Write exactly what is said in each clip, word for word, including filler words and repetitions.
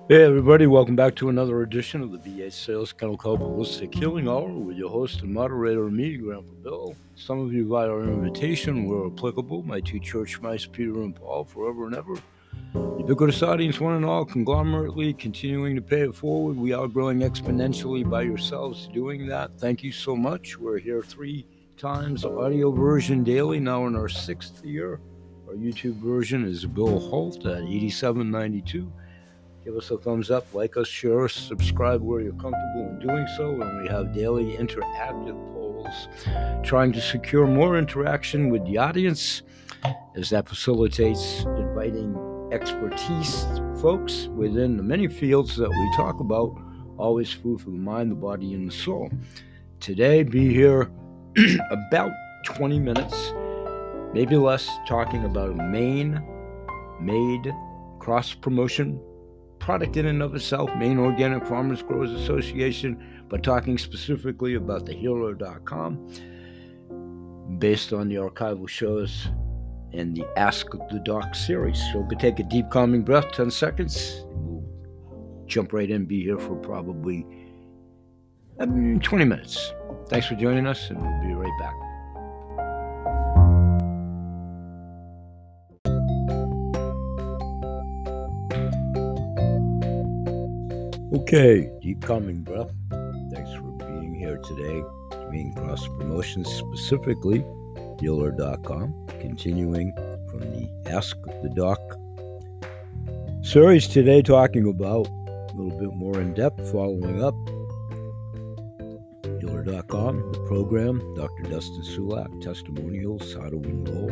Hey everybody, welcome back to another edition of the V A Sales Chemical Holistic Healing Hour with your host and moderator, me, Grandpa Bill. Some of you via our invitation were applicable, my two church mice, Peter and Paul, forever and ever. Ubiquitous audience, one and all, conglomerately continuing to pay it forward. We are growing exponentially by yourselves doing that. Thank you so much. We're here three times, audio version daily, now in our sixth year. Our YouTube version is Bill Holt at eighty-seven ninety-two. Give us a thumbs up, like us, share us, subscribe where you're comfortable in doing so. And we have daily interactive polls trying to secure more interaction with the audience as that facilitates inviting expertise folks within the many fields that we talk about. Always food for the mind, the body, and the soul. Today, be here about twenty minutes, maybe less, talking about a Maine-made cross-promotion product in and of itself, Maine Organic Farmers Growers Association, but talking specifically about the healer dot com based on the archival shows and the Ask the Doc series. So we take a deep calming breath, ten seconds, and we'll jump right in, be here for probably um, twenty minutes. Thanks for joining us, and we'll be right back. Okay, deep calming breath. Thanks for being here today. Maine Cross Promotions, specifically healer dot com, continuing from the Ask the Doc series today, talking about a little bit more in depth, following up healer dot com, the program, Doctor Dustin Sulak, testimonials, how to enroll.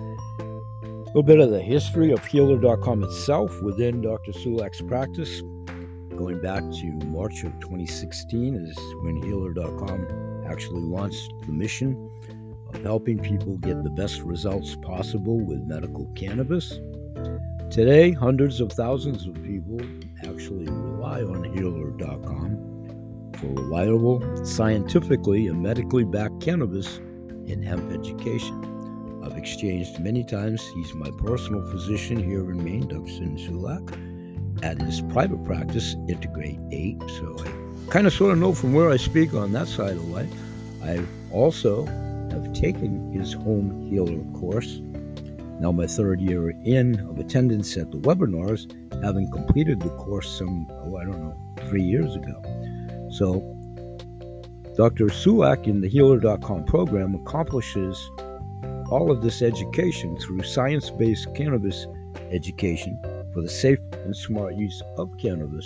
A little bit of the history of healer dot com itself within Doctor Sulak's practice. Going back to March of twenty sixteen is when healer dot com actually launched the mission of helping people get the best results possible with medical cannabis. Today, hundreds of thousands of people actually rely on healer dot com for reliable, scientifically and medically backed cannabis and hemp education. I've exchanged many times. He's my personal physician here in Maine, Dustin Sulak, at his private practice, Integrate eight. So I kind of sort of know from where I speak on that side of life. I also have taken his home healer course, now my third year in of attendance at the webinars, having completed the course some, oh, I don't know, three years ago. So Doctor Sulak in the healer dot com program accomplishes all of this education through science-based cannabis education for the safe and smart use of cannabis.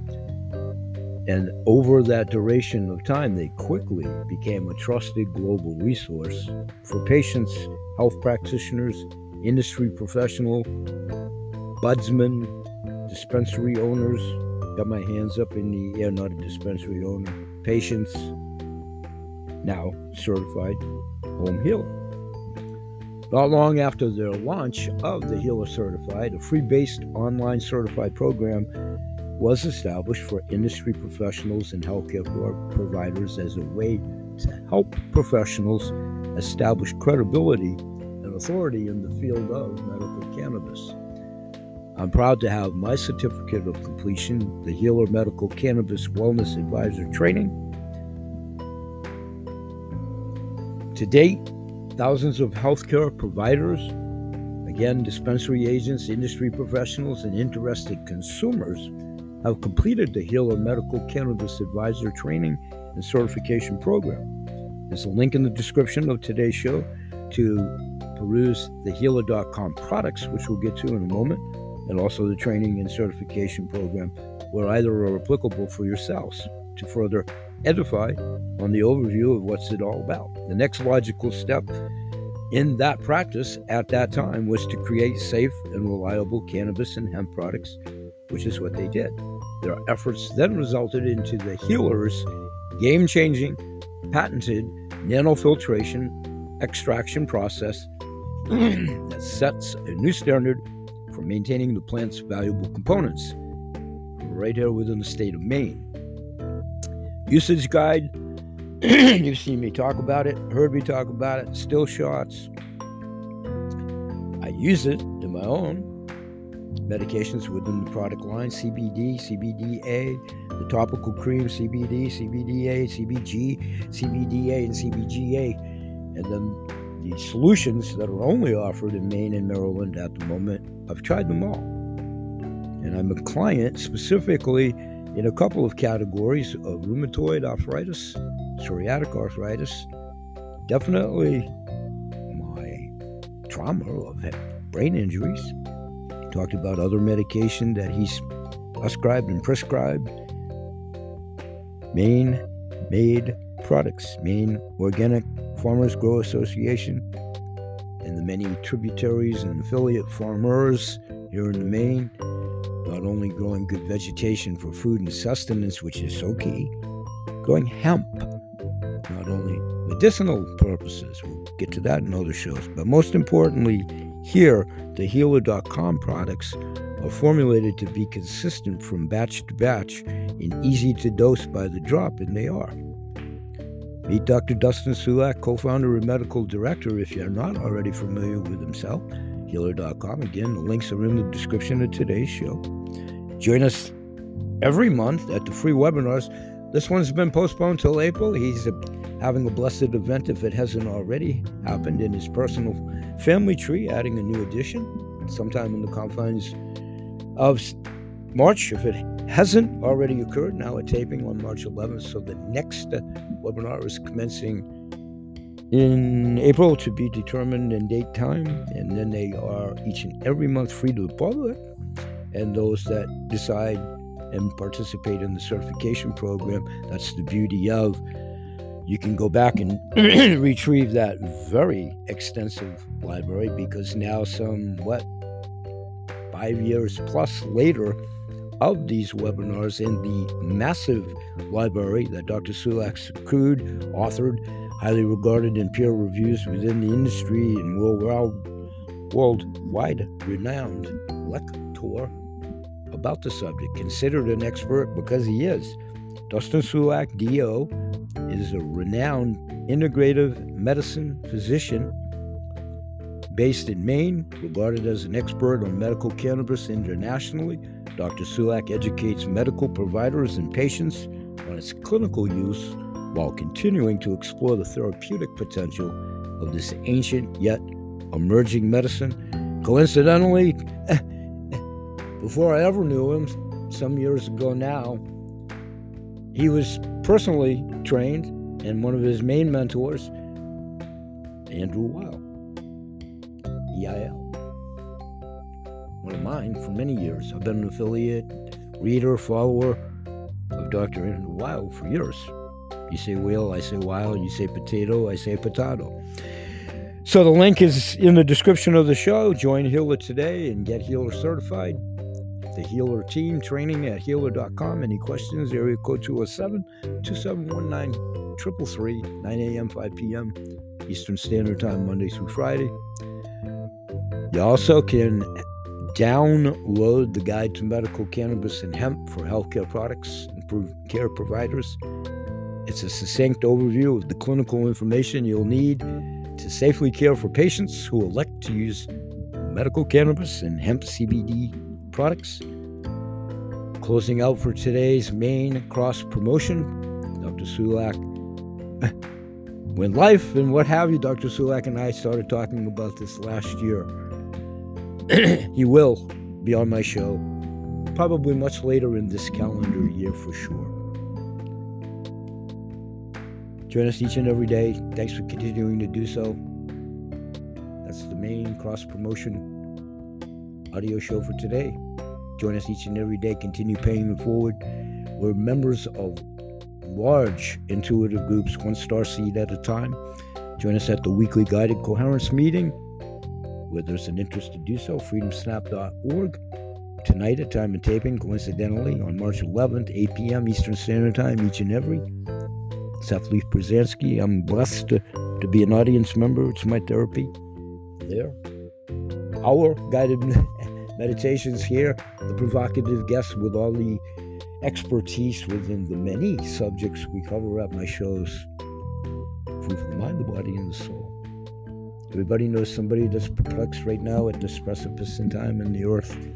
And over that duration of time, they quickly became a trusted global resource for patients, health practitioners, industry professional, budsmen, dispensary owners. Got my hands up in the air, not a dispensary owner. Patients, now certified home healer. Not long after their launch of the Healer Certified, a free-based online certified program was established for industry professionals and healthcare providers as a way to help professionals establish credibility and authority in the field of medical cannabis. I'm proud to have my certificate of completion, the Healer Medical Cannabis Wellness Advisor Training. To date, thousands of healthcare providers, again, dispensary agents, industry professionals, and interested consumers have completed the Healer Medical Cannabis Advisor Training and Certification Program. There's a link in the description of today's show to peruse the healer dot com products, which we'll get to in a moment, and also the training and certification program, where either are applicable for yourselves to further edify on the overview of what's it all about. The next logical step in that practice at that time was to create safe and reliable cannabis and hemp products, which is what they did. Their efforts then resulted into the Healer's game-changing, patented nanofiltration extraction process that sets a new standard for maintaining the plant's valuable components right here within the state of Maine. Usage guide, you've seen me talk about it, heard me talk about it, still shots. I use it in my own medications within the product line: C B D, C B D A, the topical cream, C B D, C B D A, C B G, C B D A, and C B G A, and then the solutions that are only offered in Maine and Maryland at the moment. I've tried them all, and I'm a client specifically in a couple of categories of rheumatoid arthritis, psoriatic arthritis, definitely my trauma of brain injuries. He talked about other medication that he's prescribed and prescribed. Maine made products, Maine Organic Farmers Grow Association, and the many tributaries and affiliate farmers here in Maine, not only growing good vegetation for food and sustenance, which is so key, growing hemp, not only medicinal purposes, we'll get to that in other shows, but most importantly, here, the healer dot com products are formulated to be consistent from batch to batch and easy to dose by the drop, and they are. Meet Doctor Dustin Sulak, co-founder and medical director, if you're not already familiar with himself. healer dot com. Again, the links are in the description of today's show. Join us every month at the free webinars. This one's been postponed till April. He's having a blessed event, if it hasn't already happened, in his personal family tree, adding a new addition sometime in the confines of March, if it hasn't already occurred. Now at taping on March eleventh, so the next uh, webinar is commencing in April, to be determined in date time, and then they are each and every month free to the public, and those that decide and participate in the certification program, that's the beauty of, you can go back and retrieve that very extensive library, because now some, what, five years plus later of these webinars in the massive library that Doctor Sulak's accrued, authored, highly regarded in peer reviews within the industry, and world, worldwide renowned lecturer about the subject, considered an expert because he is. Dustin Sulak, D O, is a renowned integrative medicine physician based in Maine, regarded as an expert on medical cannabis internationally. Doctor Sulak educates medical providers and patients on its clinical use while continuing to explore the therapeutic potential of this ancient yet emerging medicine. Coincidentally, before I ever knew him, some years ago now, he was personally trained, and one of his main mentors, Andrew Weil, E I L. One of mine for many years. I've been an affiliate, reader, follower of Doctor Andrew Weil for years. You say whale, I say Weil. You say potato, I say potato. So the link is in the description of the show. Join Healer today and get Healer certified. The Healer team, training at healer dot com. Any questions? Area code two oh seven, two seven one nine, three three three, nine a.m., five p.m. Eastern Standard Time, Monday through Friday. You also can download the Guide to Medical Cannabis and Hemp for Healthcare Products and Care Providers. It's a succinct overview of the clinical information you'll need to safely care for patients who elect to use medical cannabis and hemp C B D products. Closing out for today's main cross promotion, Doctor Sulak. When life and what have you, Doctor Sulak and I started talking about this last year. He will be on my show probably much later in this calendar year for sure. Join us each and every day. Thanks for continuing to do so. That's the main cross-promotion audio show for today. Join us each and every day. Continue paying it forward. We're members of large intuitive groups, one star seed at a time. Join us at the weekly guided coherence meeting, where there's an interest to do so, freedom snap dot org. Tonight at time of taping, coincidentally, on March eleventh, eight p.m. Eastern Standard Time, each and every. Seth Leaf Brzezinski. I'm blessed to, to be an audience member. It's my therapy there. Our guided meditations here, the provocative guests with all the expertise within the many subjects we cover at my shows. Food for the mind, the body, and the soul. Everybody knows somebody that's perplexed right now at this precipice in time in the earth.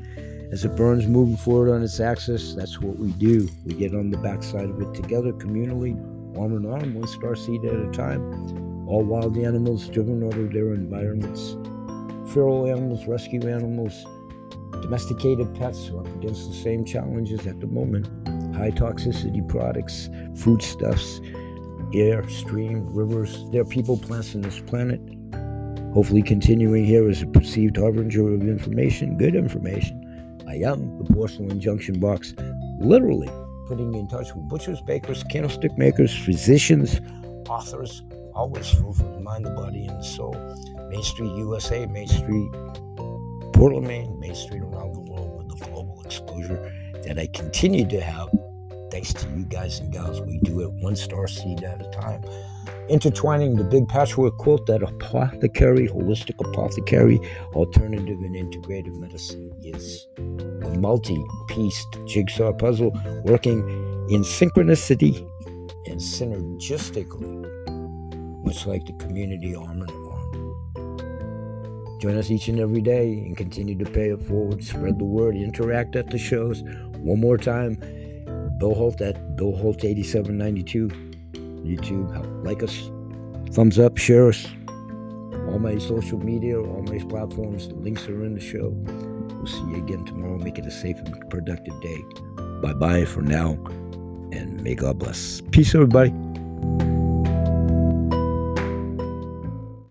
As it burns, moving forward on its axis, that's what we do. We get on the backside of it together, communally, arm in arm, one star seed at a time. All wild animals driven out of their environments. Feral animals, rescue animals, domesticated pets are up against the same challenges at the moment. High toxicity products, foodstuffs, air, stream, rivers. There are people, plants on this planet. Hopefully continuing here as a perceived harbinger of information, good information. I am the Porcelain Junction Box, literally putting you in touch with butchers, bakers, candlestick makers, physicians, authors, always food for the mind, the body, and the soul. Main Street U S A, Main Street Portland, Maine, Main Street around the world with the global exposure that I continue to have. Thanks to you guys and gals, we do it one star seed at a time. Intertwining the big patchwork quilt that apothecary, holistic apothecary, alternative and integrative medicine is. A multi-pieced jigsaw puzzle working in synchronicity and synergistically, much like the community arm in arm. Join us each and every day and continue to pay it forward, spread the word, interact at the shows. One more time, Bill Holt at Bill Holt eighty-seven ninety-two. YouTube, like us, thumbs up, share us. All my social media, all my platforms, the links are in the show. We'll see you again tomorrow. Make it a safe and productive day. Bye-bye for now, and may God bless. Peace, everybody.